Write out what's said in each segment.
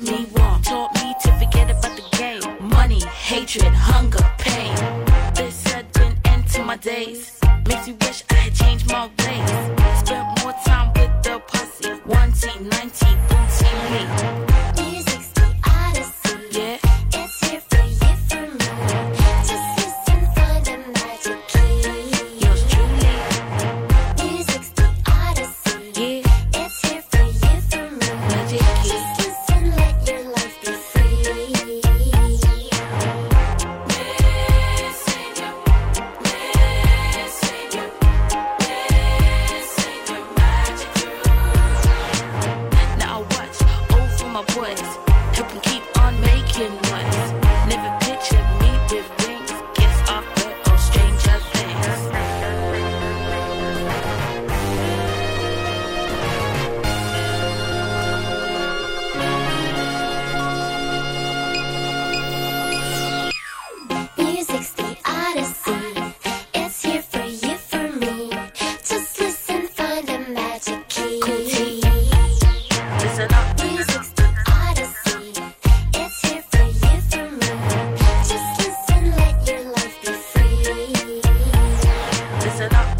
me warm. Taught me to forget about the game. Money, hatred, hunger, pain. This sudden end to my days makes me wish I had changed my ways. Spent more time with the pussy. 1T, 90, booty me. Music's the odyssey. Yeah. It's here for you, for me. Just listen, find the magic key. Yours truly. Music's the odyssey. Yeah. It's here for you, for me. Magic key. Just listen, let your life be free. Now I watch over my boys, help them keep on making noise. Never pictured me with wings. Guess I've heard of stranger things. Music's the odyssey. It's here for you, for me. Just listen, find the magic key. Listen up. Music's the odyssey. It's here for you, for me. Just listen, let your life be free. Listen up.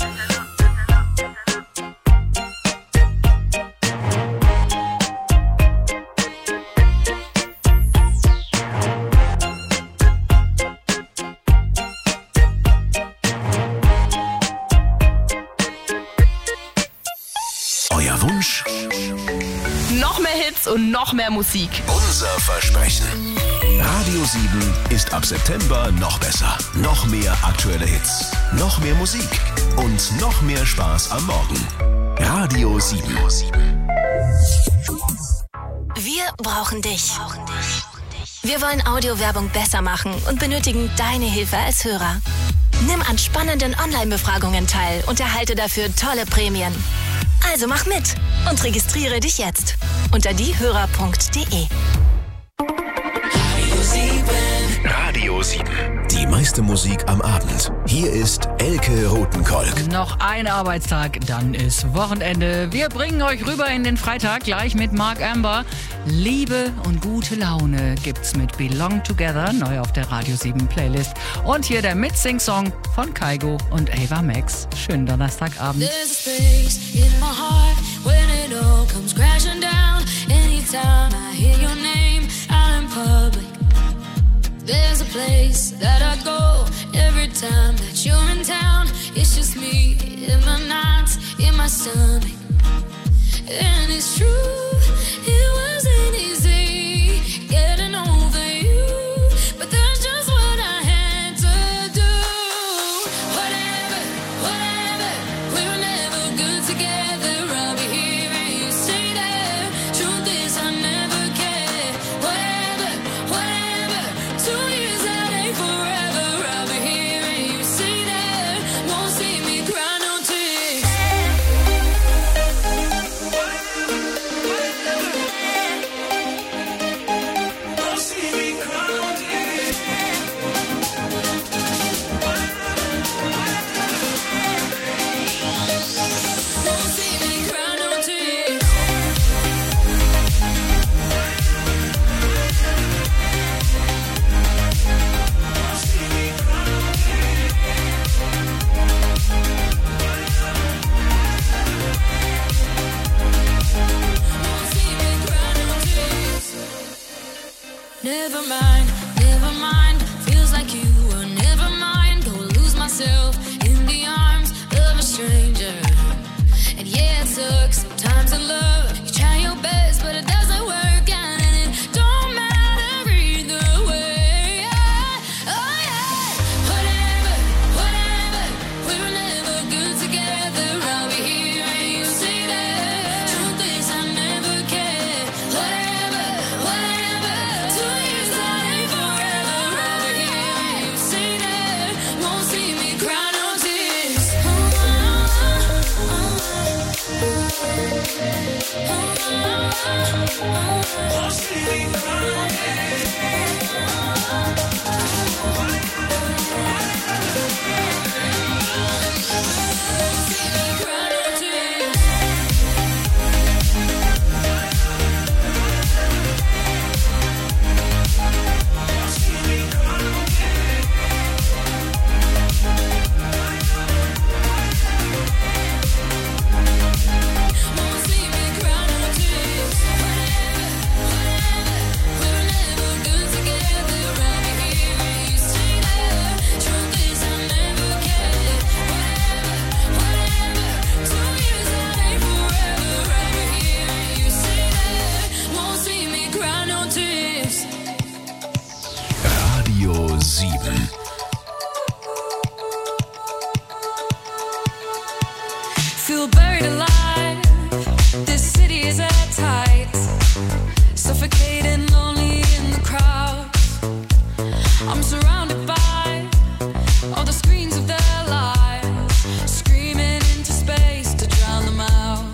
Euer Wunsch, Noch mehr Hits und noch mehr Musik. unser Versprechen. Radio 7 ist ab September noch besser. Noch mehr aktuelle Hits, noch mehr Musik und noch mehr Spaß am Morgen. Radio 7. Wir brauchen dich. Wir wollen Audiowerbung besser machen und benötigen deine Hilfe als Hörer. Nimm an spannenden Online-Befragungen teil und erhalte dafür tolle Prämien. Also mach mit und registriere dich jetzt unter diehörer.de. Radio 7. Die meiste Musik am Abend. Hier ist Elke Rotenkolk. Noch ein Arbeitstag, dann ist Wochenende. Wir bringen euch rüber in den Freitag gleich mit Mark Amber. Liebe und gute Laune gibt's mit Belong Together, neu auf der Radio 7 Playlist. Und hier der Mitsing-Song von Kygo und Ava Max. Schönen Donnerstagabend. There's a space in my heart when it all comes crashing down. Anytime I hear your name out in public, there's a place that I go every time that you're in town. It's just me in my nights, in my stomach. And it's true, it wasn't easy getting over you, but that's just what I had to do. Whatever, we were never good together. I'll be here and you stay there. Truth is I never cared. Whatever, 2 years that ain't forever. I'll be here and you stay there. Won't see me cry no tears. Won't see me cry no tears. Won't see me cry no tears. Never mind, feels like you were never mind. Go lose myself in the arms of a stranger. And yeah, it sucks sometimes in love. You try your best, but it doesn't work out, and it don't matter either way. Oh yeah, whatever, we were never good together. I'll be here and you stay there. Truth is I never cared. Whatever, 2 years that ain't forever. I'll be here and you stay there. Won't see me cry no tears. Oh, 7. Feel buried alive. This city is airtight. Suffocating, lonely in the crowd. I'm surrounded by all the screens of their lives, screaming into space to drown them out.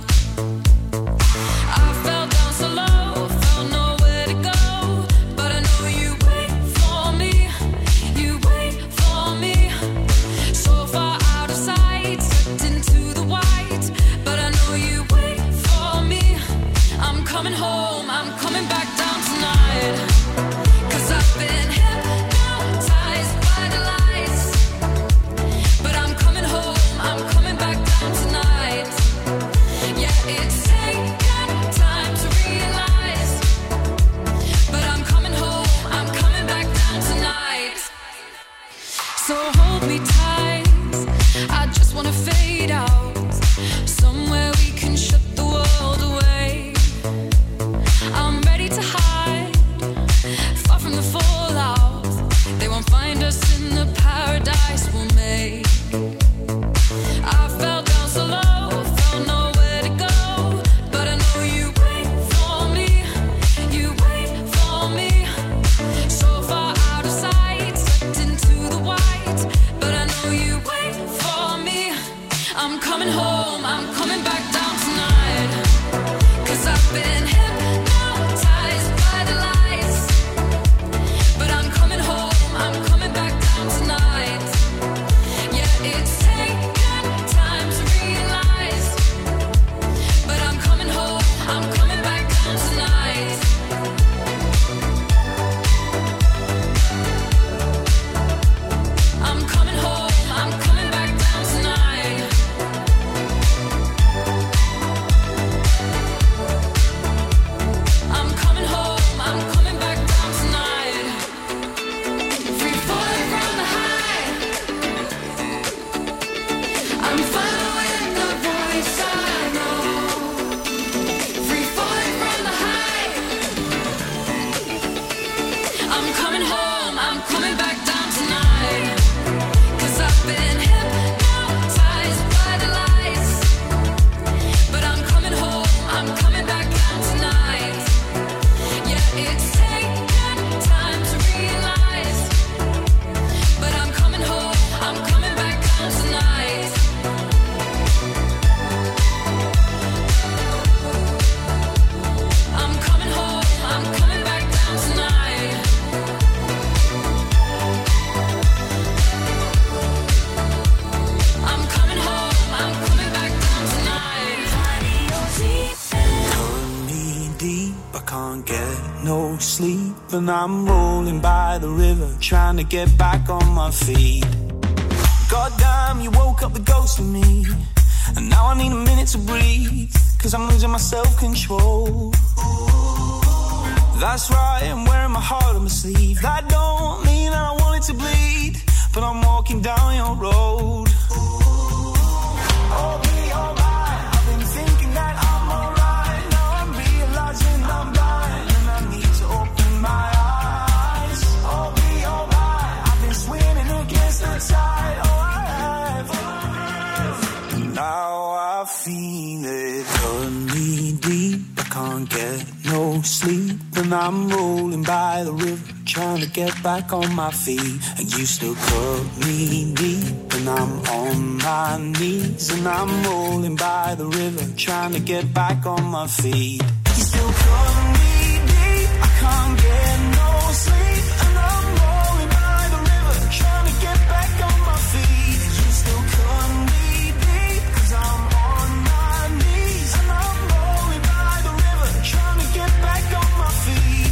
I fell down so low, felt nowhere to go, but I know you wait for me, you wait for me. So far out of sight, sucked into the white, but I know you wait for me. I'm coming home, I'm coming back down tonight, 'cause I've been hypnotized by the lights. But I'm coming home, I'm coming back down tonight. Yeah, it's taken time to realize, but I'm coming home, I'm coming back down tonight. So hold me tight, I just wanna fade out, somewhere we can shut the world away. I'm ready to hide, far from the fallout. They won't find us in the paradise we'll make. I fell down so low, felt nowhere to go, but I know you wait for me, you wait for me. So far out of sight, sucked into the white, but I know you wait for me. I'm coming home, I'm coming back down tonight, 'cause I've been hypnotized by the lights. But I'm coming home, I'm coming back down tonight. Yeah, it's taken time to realize, but I'm coming home, I'm coming back down tonight. I'm coming home, I'm coming back down tonight. I'm coming home, I'm coming back down tonight. Free falling from the high, I'm following the voice I know. Free falling from the high, I'm coming home, I'm coming back down tonight, 'cause I've been hypnotized by the lights. But I'm coming home, I'm coming back down tonight. Yeah, it's taken time to realize, but I'm coming home, I'm coming back down tonight. I'm coming home, I'm coming back down tonight. I'm coming home, I'm coming back down tonight. Pulling me deep, I can't get no sleep, and I'm rolling by the river, trying to get back on my feet. Goddamn, you woke up the ghost in me, and now I need a minute to breathe, 'cause I'm losing my self-control. That's right, I'm wearing my heart on my sleeve. That don't mean that I want it to bleed, but I'm walking down your road. Oh, be alright, I've been thinking that I'm alright. Now I'm realizing I'm blind, and I need to open my eyes. Oh, be alright, I've been swimming against the tide. Oh, I have. Now I feel it pulling me deep, I can't get no sleep, and I'm rolling by the river, trying to get back on my feet. And you still cut me deep, and I'm on my knees, and I'm rolling by the river, trying to get back on my feet. You still cut me deep, I can't get no sleep, and I'm rolling by the river, trying to get back on my feet. You still cut me deep, 'cause I'm on my knees, and I'm rolling by the river, trying to get back on my feet.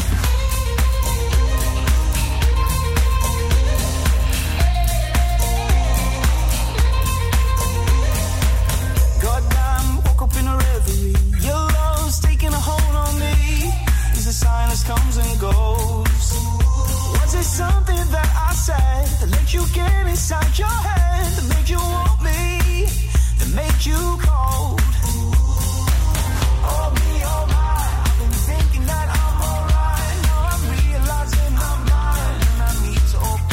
Goddamn, woke up in a reverie. Your love's taking a hold on me. Is a sign that comes and goes. Was it something that I said that let you get inside your head, that made you want me, that made you cold? Oh, be alright, I've been thinking that I'm alright. Now I'm realizing I'm blind, and I need to open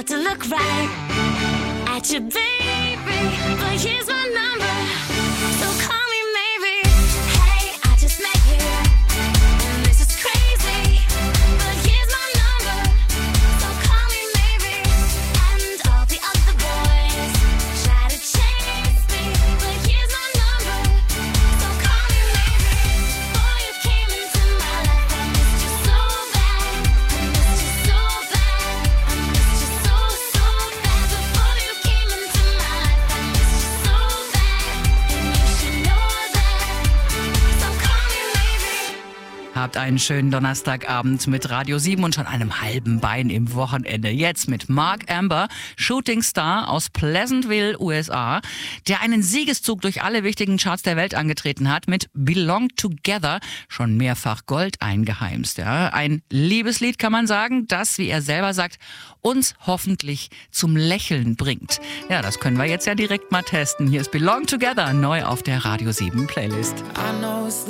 to look right at you, baby. But here's my number, so call me maybe. Hey, I just met you, and this is crazy. But here's my number, so call me maybe. And all the other boys try to chase me, but here's my number, so call me maybe. Before you came into my life, I missed you so bad. I missed you so bad. I missed you so, so bad. Before you came into my life, I missed you so bad. And you should know that, so call me maybe. Habt einen schönen Donnerstagabend mit Radio 7 und schon einem halben Bein im Wochenende. Jetzt mit Mark Amber, Shooting Star aus Pleasantville, USA, der einen Siegeszug durch alle wichtigen Charts der Welt angetreten hat, mit Belong Together schon mehrfach Gold eingeheimst. Ja. Ein Liebeslied, kann man sagen, das, wie er selber sagt, uns hoffentlich zum Lächeln bringt. Ja, das können wir jetzt ja direkt mal testen. Hier ist Belong Together, neu auf der Radio 7 Playlist. I know it's